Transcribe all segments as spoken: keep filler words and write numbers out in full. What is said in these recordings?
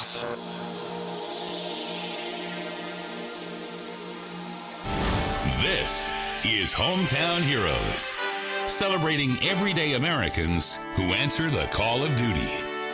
This is Hometown Heroes, celebrating everyday Americans who answer the call of duty.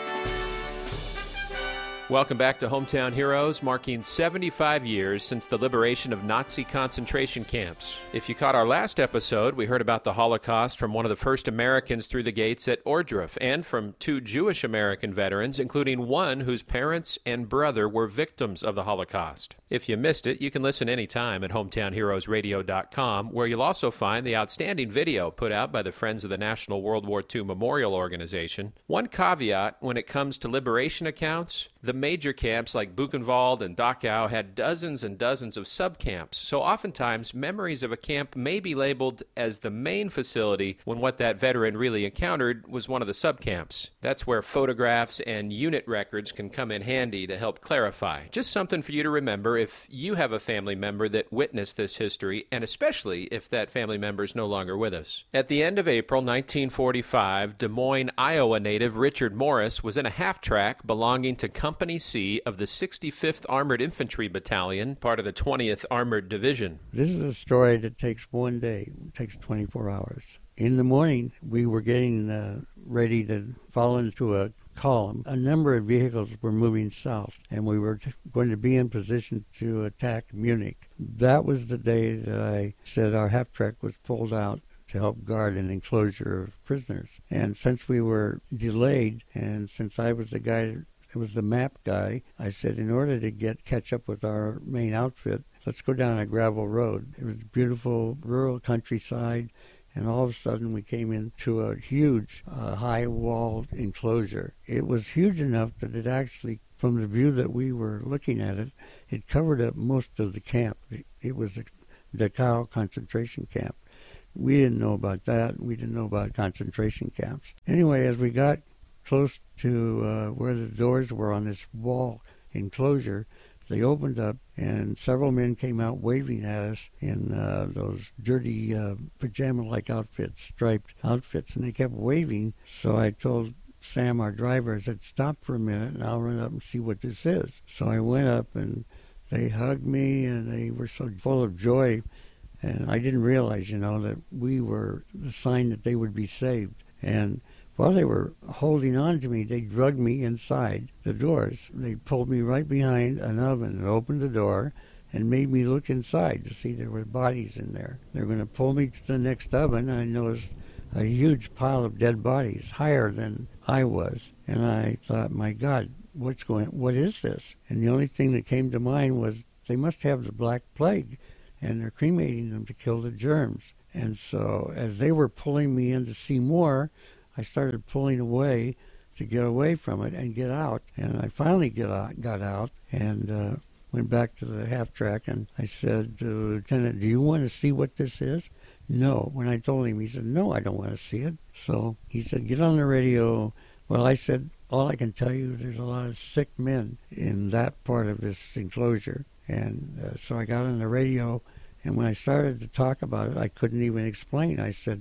Welcome back to Hometown Heroes, marking seventy-five years since the liberation of Nazi concentration camps. If you caught our last episode, we heard about the Holocaust from one of the first Americans through the gates at Ohrdruf, and from two Jewish American veterans, including one whose parents and brother were victims of the Holocaust. If you missed it, you can listen anytime at hometown heroes radio dot com, where you'll also find the outstanding video put out by the Friends of the National World War Two Memorial Organization. One caveat when it comes to liberation accounts: the major camps like Buchenwald and Dachau had dozens and dozens of subcamps, so oftentimes memories of a camp may be labeled as the main facility when what that veteran really encountered was one of the subcamps. That's where photographs and unit records can come in handy to help clarify. Just something for you to remember if you have a family member that witnessed this history, and especially if that family member is no longer with us. At the end of April nineteen forty-five, Des Moines, Iowa native Richard Morris was in a half-track belonging to Company C of the sixty-fifth Armored Infantry Battalion, part of the twentieth Armored Division. This is a story that takes one day. It takes twenty-four hours. In the morning, we were getting uh, ready to fall into a column. A number of vehicles were moving south, and we were t- going to be in position to attack Munich. That was the day that I said our half-track was pulled out to help guard an enclosure of prisoners. And since we were delayed, and since I was the guy that It was the map guy, I said, in order to get catch up with our main outfit, let's go down a gravel road. It was beautiful rural countryside, and all of a sudden we came into a huge uh, high-walled enclosure. It was huge enough that it actually, from the view that we were looking at it, it covered up most of the camp. It, it was a Dachau concentration camp. We didn't know about that. We didn't know about concentration camps. Anyway, as we got close to uh, where the doors were on this wall enclosure, they opened up, and several men came out waving at us in uh, those dirty uh, pajama-like outfits, striped outfits, and they kept waving. So I told Sam, our driver, I said, stop for a minute, and I'll run up and see what this is. So I went up, and they hugged me, and they were so full of joy, and I didn't realize, you know, that we were the sign that they would be saved. And while they were holding on to me, they dragged me inside the doors. They pulled me right behind an oven and opened the door and made me look inside to see there were bodies in there. They were going to pull me to the next oven, and I noticed a huge pile of dead bodies, higher than I was. And I thought, my God, what's going? What is this? And the only thing that came to mind was they must have the Black Plague, and they're cremating them to kill the germs. And so as they were pulling me in to see more, I started pulling away to get away from it and get out. And I finally get out, got out and uh, went back to the half-track, and I said to the lieutenant, do you want to see what this is? No. When I told him, he said, no, I don't want to see it. So he said, get on the radio. Well, I said, all I can tell you, there's a lot of sick men in that part of this enclosure. And uh, so I got on the radio, and when I started to talk about it, I couldn't even explain. I said,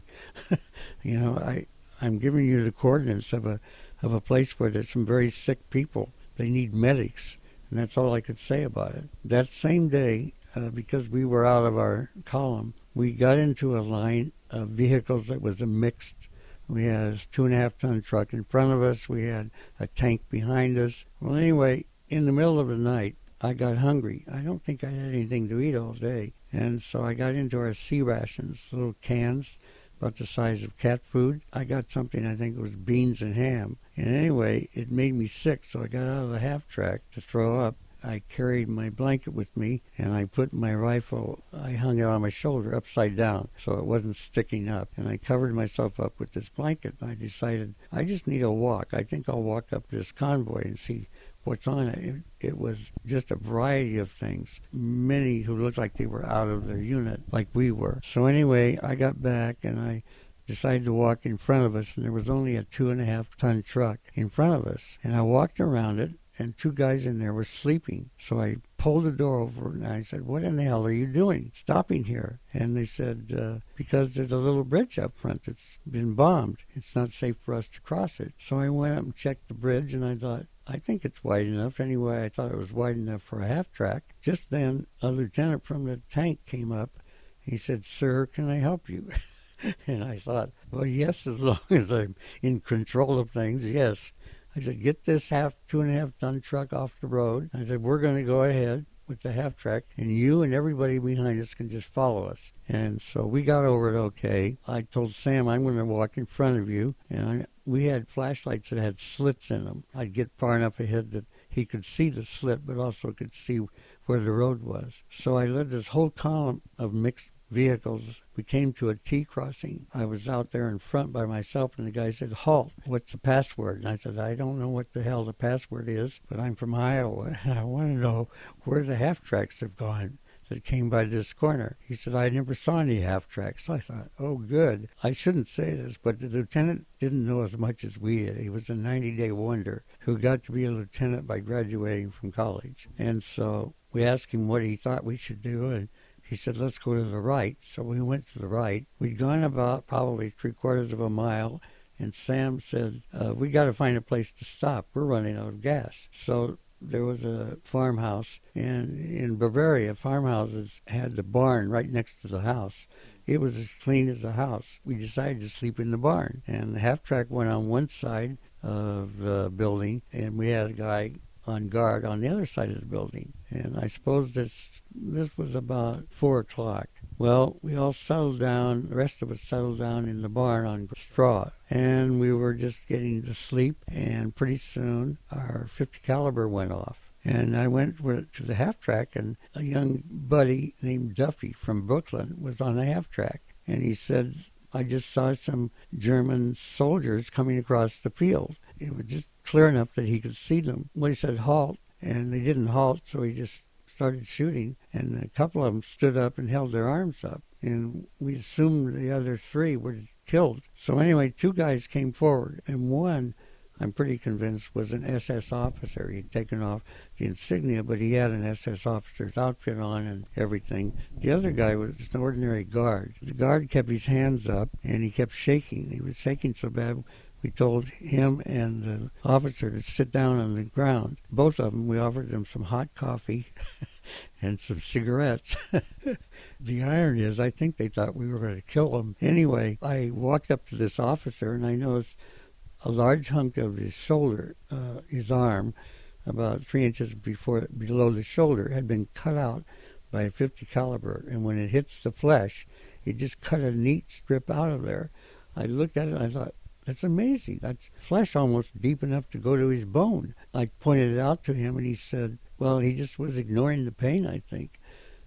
you know, I... I'm giving you the coordinates of a of a place where there's some very sick people. They need medics, and that's all I could say about it. That same day, uh, because we were out of our column, we got into a line of vehicles that was a mixed. We had a two-and-a-half-ton truck in front of us. We had a tank behind us. Well, anyway, in the middle of the night, I got hungry. I don't think I had anything to eat all day, and so I got into our sea rations, little cans, about the size of cat food. I got something, I think it was beans and ham. And anyway, it made me sick, so I got out of the half-track to throw up. I carried my blanket with me, and I put my rifle, I hung it on my shoulder upside down so it wasn't sticking up. And I covered myself up with this blanket. I decided, I just need a walk. I think I'll walk up this convoy and see what's on it. it. It was just a variety of things. Many who looked like they were out of their unit, like we were. So anyway, I got back, and I decided to walk in front of us, and there was only a two-and-a-half-ton truck in front of us. And I walked around it, and two guys in there were sleeping. So I pulled the door over, and I said, what in the hell are you doing, stopping here? And they said, uh, because there's a little bridge up front that's been bombed. It's not safe for us to cross it. So I went up and checked the bridge, and I thought, I think it's wide enough. Anyway, I thought it was wide enough for a half-track. Just then, a lieutenant from the tank came up. He said, "Sir, can I help you?" And I thought, well, yes, as long as I'm in control of things, yes. I said, "Get this half, two and a half ton truck off the road." I said, "We're going to go ahead with the half track, and you and everybody behind us can just follow us." And so we got over it okay. I told Sam, "I'm going to walk in front of you." And I, we had flashlights that had slits in them. I'd get far enough ahead that he could see the slit, but also could see where the road was. So I led this whole column of mixed vehicles. We came to a T crossing. I was out there in front by myself, and the guy said, "Halt, what's the password?" And I said, "I don't know what the hell the password is, but I'm from Iowa, and I want to know where the half-tracks have gone that came by this corner." He said, "I never saw any half-tracks." So I thought, oh, good. I shouldn't say this, but the lieutenant didn't know as much as we did. He was a ninety-day wonder who got to be a lieutenant by graduating from college. And so we asked him what he thought we should do, and he said, "Let's go to the right." So we went to the right. We'd gone about probably three quarters of a mile, and Sam said, uh, "We got to find a place to stop. We're running out of gas." So there was a farmhouse, and in Bavaria, farmhouses had the barn right next to the house. It was as clean as a house. We decided to sleep in the barn, and the half-track went on one side of the building, and we had a guy on guard on the other side of the building. And I suppose this this was about four o'clock. Well, we all settled down, the rest of us settled down in the barn on straw, and we were just getting to sleep, and pretty soon our fifty caliber went off. And I went to the half-track, and a young buddy named Duffy from Brooklyn was on the half-track, and he said, "I just saw some German soldiers coming across the field." It was just clear enough that he could see them. Well, he said, "Halt," and they didn't halt, so he just started shooting, and a couple of them stood up and held their arms up, and we assumed the other three were killed. So anyway, two guys came forward, and one, I'm pretty convinced, was an S S officer. He'd taken off the insignia, but he had an S S officer's outfit on and everything. The other guy was an ordinary guard. The guard kept his hands up, and he kept shaking. He was shaking so bad, we told him and the officer to sit down on the ground. Both of them, we offered them some hot coffee and some cigarettes. The irony is, I think they thought we were going to kill them. Anyway, I walked up to this officer, and I noticed a large hunk of his shoulder, uh, his arm, about three inches before below the shoulder, had been cut out by a fifty caliber. And when it hits the flesh, it just cut a neat strip out of there. I looked at it, and I thought, that's amazing. That's flesh almost deep enough to go to his bone. I pointed it out to him, and he said, well, he just was ignoring the pain, I think.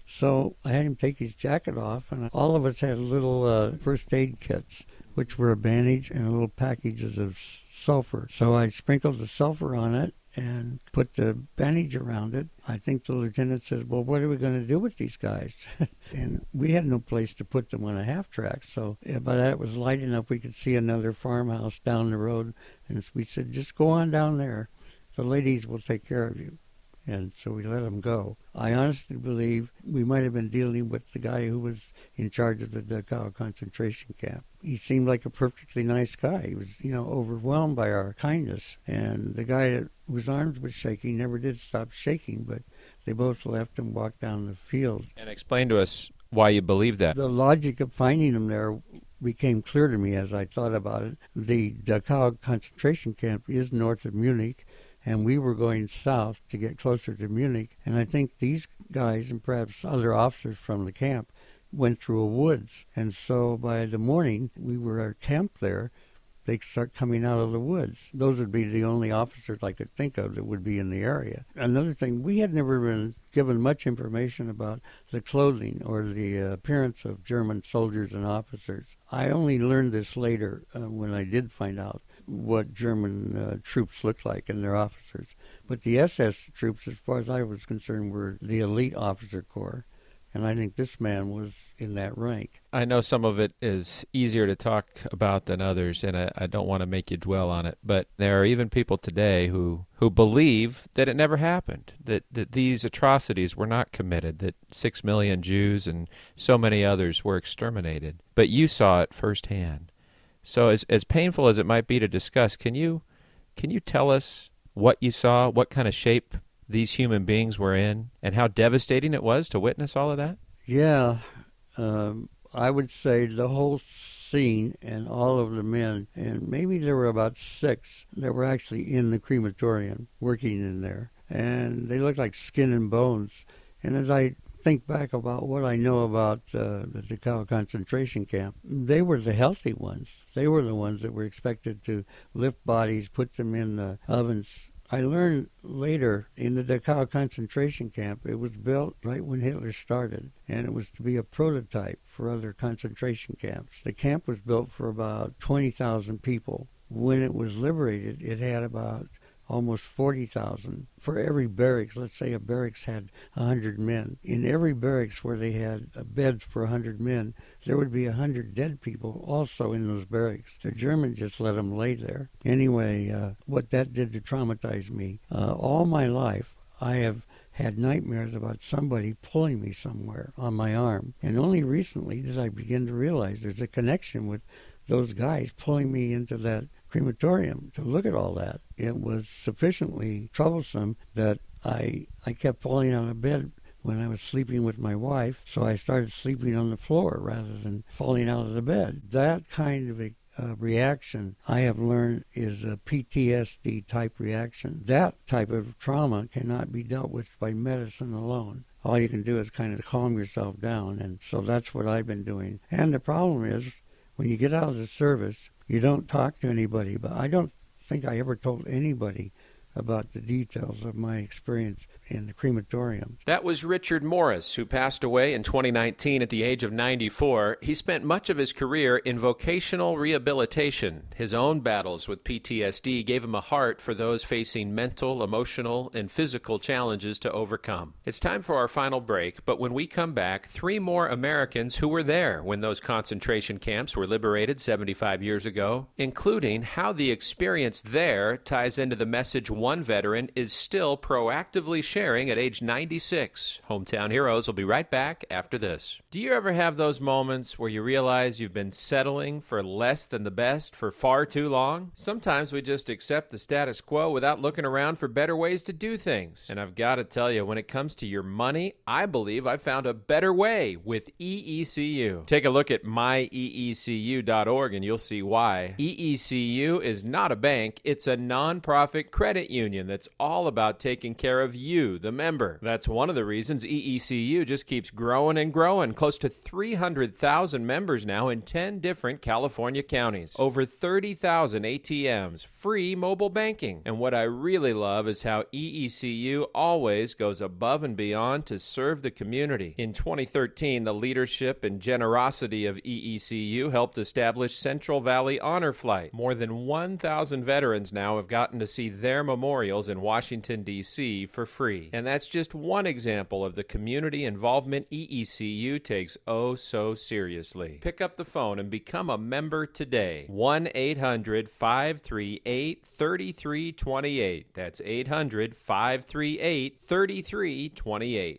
So I had him take his jacket off, and all of us had little uh, first aid kits, which were a bandage and little packages of sulfur. So I sprinkled the sulfur on it and put the bandage around it. I think the lieutenant says, well, what are we going to do with these guys? And we had no place to put them on a half-track. So yeah, by that it was light enough we could see another farmhouse down the road. And we said, just go on down there. The ladies will take care of you. And so we let him go. I honestly believe we might have been dealing with the guy who was in charge of the Dachau concentration camp. He seemed like a perfectly nice guy. He was, you know, overwhelmed by our kindness. And the guy that, whose arms was shaking never did stop shaking, but they both left and walked down the field. And explain to us why you believe that. The logic of finding him there became clear to me as I thought about it. The Dachau concentration camp is north of Munich, and we were going south to get closer to Munich. And I think these guys, and perhaps other officers from the camp, went through a woods. And so by the morning, we were camped there. They start coming out of the woods. Those would be the only officers I could think of that would be in the area. Another thing, we had never been given much information about the clothing or the uh, appearance of German soldiers and officers. I only learned this later uh, when I did find out what German uh, troops looked like and their officers. But the S S troops, as far as I was concerned, were the elite officer corps. And I think this man was in that rank. I know some of it is easier to talk about than others, and I, I don't want to make you dwell on it. But there are even people today who, who believe that it never happened, that, that these atrocities were not committed, that six million Jews and so many others were exterminated. But you saw it firsthand. So as as painful as it might be to discuss, can you can you tell us what you saw, what kind of shape these human beings were in, and how devastating it was to witness all of that? Yeah, um, I would say the whole scene and all of the men, and maybe there were about six that were actually in the crematorium working in there, and they looked like skin and bones. And as I think back about what I know about uh, the Dachau concentration camp, they were the healthy ones. They were the ones that were expected to lift bodies, put them in the ovens. I learned later in the Dachau concentration camp, it was built right when Hitler started, and it was to be a prototype for other concentration camps. The camp was built for about twenty thousand people. When it was liberated, it had about almost forty thousand. For every barracks, let's say a barracks had one hundred men. In every barracks where they had beds for one hundred men, there would be one hundred dead people also in those barracks. The Germans just let them lay there. Anyway, uh, what that did to traumatize me, uh, all my life I have had nightmares about somebody pulling me somewhere on my arm. And only recently did I begin to realize there's a connection with those guys pulling me into that crematorium to look at all that. It was sufficiently troublesome that I I kept falling out of bed when I was sleeping with my wife, so I started sleeping on the floor rather than falling out of the bed. That kind of a uh, reaction, I have learned, is a P T S D type reaction. That type of trauma cannot be dealt with by medicine alone. All you can do is kind of calm yourself down, and so that's what I've been doing. And the problem is, when you get out of the service, you don't talk to anybody. But I don't think I ever told anybody about the details of my experience in the crematorium. That was Richard Morris, who passed away in twenty nineteen at the age of ninety-four. He spent much of his career in vocational rehabilitation. His own battles with P T S D gave him a heart for those facing mental, emotional, and physical challenges to overcome. It's time for our final break, but when we come back, three more Americans who were there when those concentration camps were liberated seventy-five years ago, including how the experience there ties into the message one veteran is still proactively sharing at age ninety-six. Hometown Heroes will be right back after this. Do you ever have those moments where you realize you've been settling for less than the best for far too long? Sometimes we just accept the status quo without looking around for better ways to do things. And I've got to tell you, when it comes to your money, I believe I found a better way with E E C U. Take a look at my E E C U dot org and you'll see why. E E C U is not a bank, it's a nonprofit credit union that's all about taking care of you, the member. That's one of the reasons E E C U just keeps growing and growing. Close to three hundred thousand members now in ten different California counties. Over thirty thousand A T Ms, free mobile banking. And what I really love is how E E C U always goes above and beyond to serve the community. In twenty thirteen, the leadership and generosity of E E C U helped establish Central Valley Honor Flight. More than one thousand veterans now have gotten to see their memorials in Washington, D C for free. And that's just one example of the community involvement E E C U takes oh so seriously. Pick up the phone and become a member today. one eight hundred five three eight three three two eight. That's eight hundred five three eight three three two eight.